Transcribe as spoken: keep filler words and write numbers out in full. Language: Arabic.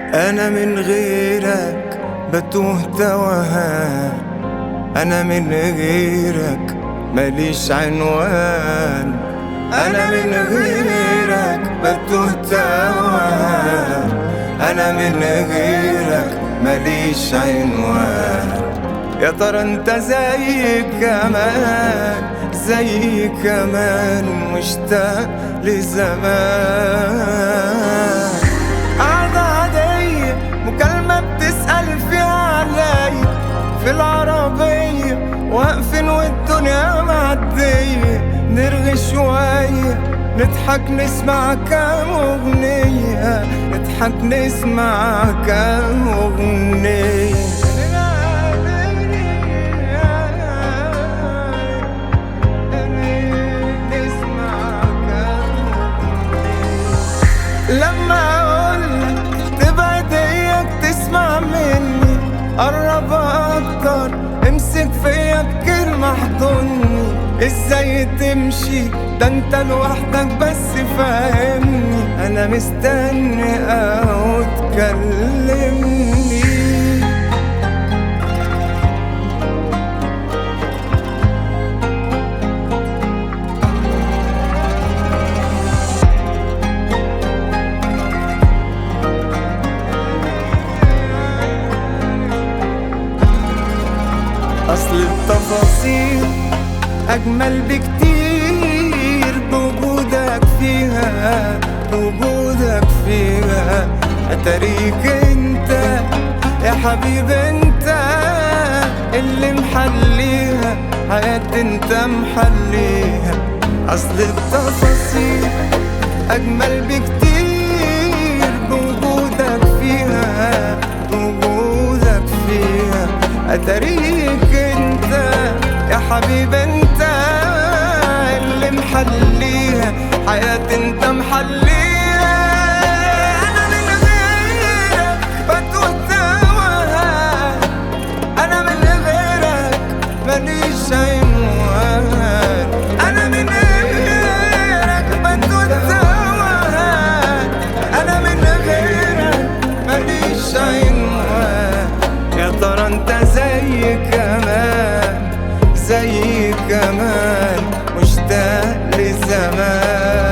أنا من غيرك بتوه توهان، أنا من غيرك ماليش عنوان، أنا من غيرك بتوه توهان، أنا من غيرك ماليش عنوان. يا ترى انت زي كمان زي كمان مشتاق لزمان. قعدة عادية مكالمة بتسأل فيها علي في العربية، واقفين والدنيا معدية، نرغي شوية نضحك نسمع كام أغنية، نضحك نسمع كام أغنية. لما اقولك تبعد اياك تسمع مني، قرب اكتر امسك فيا بكلمة احضني. ازاي تمشي ده انت لوحدك بس فاهمني، انا مستني او تكلمني. أصل التفاصيل أجمل بكتير بوجودك فيها، بوجودك فيها. أتاريك أنت يا حبيب أنت اللي محليها حياتي، أنت محليها. أصل التفاصيل أجمل بكتير بوجودك فيها، بوجودك فيها. أتاريك انت يا حبيب انت اللي محليها حياتي، انت محليها. انا من غيرك بتوه توهان، انا من غيرك ماليش عنوان، انا من غيرك بتوه توهان، انا من غيرك ماليش عنوان. يا ترى انت زي كمان زي كمان مشتاق لزمان.